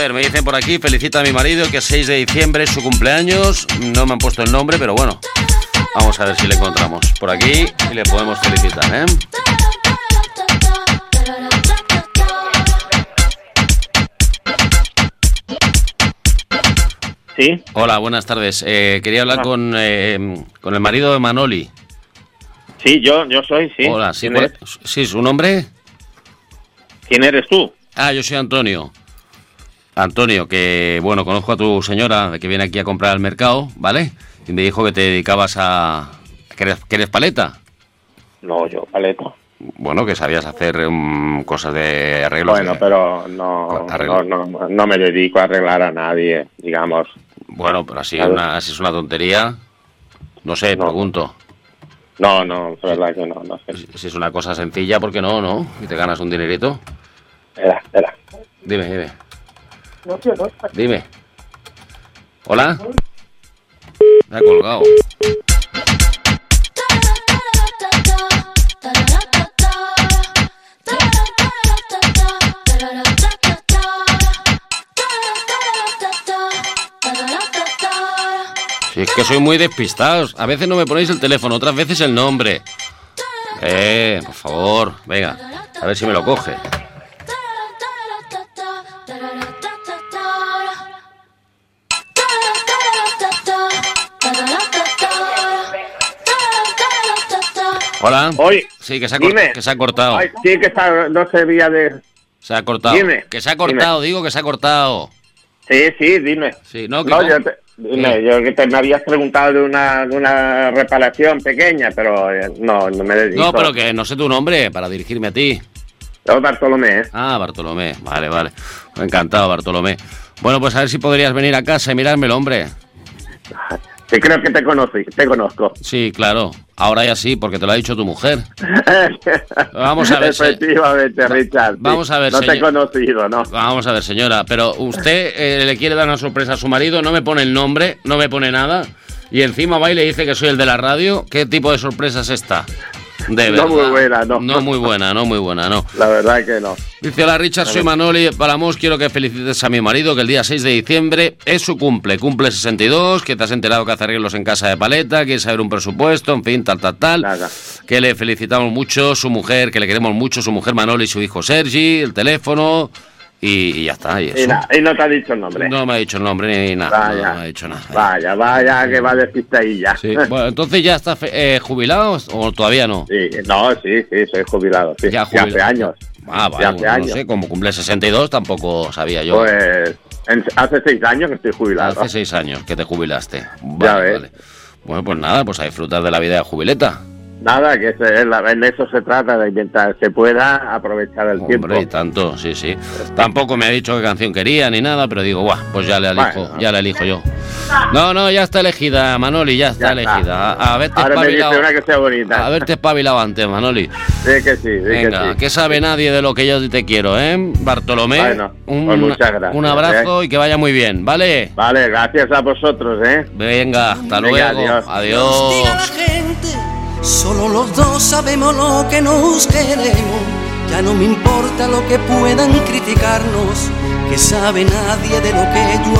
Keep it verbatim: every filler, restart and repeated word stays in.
ver, me dicen por aquí, felicita a mi marido que es seis de diciembre es su cumpleaños. No me han puesto el nombre, pero bueno, vamos a ver si le encontramos por aquí y le podemos felicitar, ¿eh? Sí. Hola, buenas tardes. Eh, quería hablar con, eh, con el marido de Manoli. Sí, yo, yo soy, sí. Hola, sí, ¿Quién ¿cuál- sí, ¿su nombre? ¿Quién eres tú? Ah, yo soy Antonio. Antonio, que, bueno, conozco a tu señora que viene aquí a comprar al mercado, ¿vale? Y me dijo que te dedicabas a... ¿Que eres, que eres paleta? No, yo, paleta. Bueno, que sabías hacer um, cosas de arreglos. Bueno, de- pero no, Arreglo. no, no, no me dedico a arreglar a nadie, digamos. Bueno, pero así, Claro. una, así es una tontería. No sé, No. pregunto. No, no, es verdad que no, no sé. Si, si es una cosa sencilla, ¿por qué no, no? Y te ganas un dinerito. Espera, espera. Dime, dime. Dime. ¿Hola? Me ha colgado. Si es que soy muy despistados. A veces no me ponéis el teléfono, otras veces el nombre. Eh, por favor, venga. A ver si me lo coge. Hola. Oye, Sí, que se ha, cort- dime. que se ha cortado. Ay, sí, que está, no servía de... Se ha cortado. Dime, Que se ha cortado, digo que se ha cortado. Sí, sí, dime. Sí, no, que No, con- yo te, dime, Sí. yo que te me habías preguntado de una, de una reparación pequeña, pero eh, no, no me dedico. No, pero que no sé tu nombre para dirigirme a ti. Yo, Bartolomé, ¿eh? Ah, Bartolomé. Vale, vale. Encantado, Bartolomé. Bueno, pues a ver si podrías venir a casa y mirármelo, hombre. Sí, creo que te conocí, te conozco. Sí, claro. Ahora ya sí, porque te lo ha dicho tu mujer. Vamos a ver, se- Efectivamente, Richard. sí. Vamos a ver, No te he señor- conocido, ¿no? Vamos a ver, señora, pero usted eh, le quiere dar una sorpresa a su marido, no me pone el nombre, no me pone nada, y encima va y le dice que soy el de la radio. ¿Qué tipo de sorpresa es esta? De No verdad. muy buena, no. No muy buena, no muy buena, no. La verdad que no. Dice, hola Richard, soy Manoli Palamos, quiero que felicites a mi marido que el día seis de diciembre es su cumple, cumple sesenta y dos, que te has enterado que hace arreglos en casa de paleta, quieres saber un presupuesto, en fin, tal, tal, tal. Nada. Que le felicitamos mucho, su mujer, que le queremos mucho, su mujer Manoli y su hijo Sergi, el teléfono, y, y ya está, y Y, eso. na- y no te ha dicho el nombre. No me ha dicho el nombre ni nada, Vaya. no me ha dicho nada. Vaya, vaya, que va a decirte ahí ya. Sí. Bueno, entonces ya está fe- eh, jubilado o todavía no. Sí, no, sí, sí, soy jubilado. Sí, Ya ya hace jubilado. años. Ah, Ya vale, hace no años. sé, como cumple sesenta y dos tampoco sabía yo. Pues en- hace seis años que estoy jubilado. Hace seis años que te jubilaste. Vale, ves. vale. Bueno, pues nada, pues a disfrutar de la vida de jubileta. Nada, que se- en la- en eso se trata, de mientras se pueda aprovechar el Hombre, y tiempo. tanto, sí, sí. Tampoco me ha dicho qué canción quería ni nada, pero digo, guau, pues ya la elijo, Bueno. ya la elijo yo. No, no, ya está elegida, Manoli, ya está Ya está. elegida. A, a verte Ahora me dice espabilado. una que sea bonita. A verte espabilado antes, Manoli. Sí que sí, sí Venga, que sí. que sabe nadie de lo que yo te quiero, ¿eh? Bartolomé, Bueno, un, pues muchas gracias, un abrazo y que vaya muy bien, ¿vale? Vale, gracias a vosotros, ¿eh? Venga, hasta Venga, luego. adiós. Adiós. Diga la gente, solo los dos sabemos lo que nos queremos. Ya no me importa lo que puedan criticarnos, que sabe nadie de lo que yo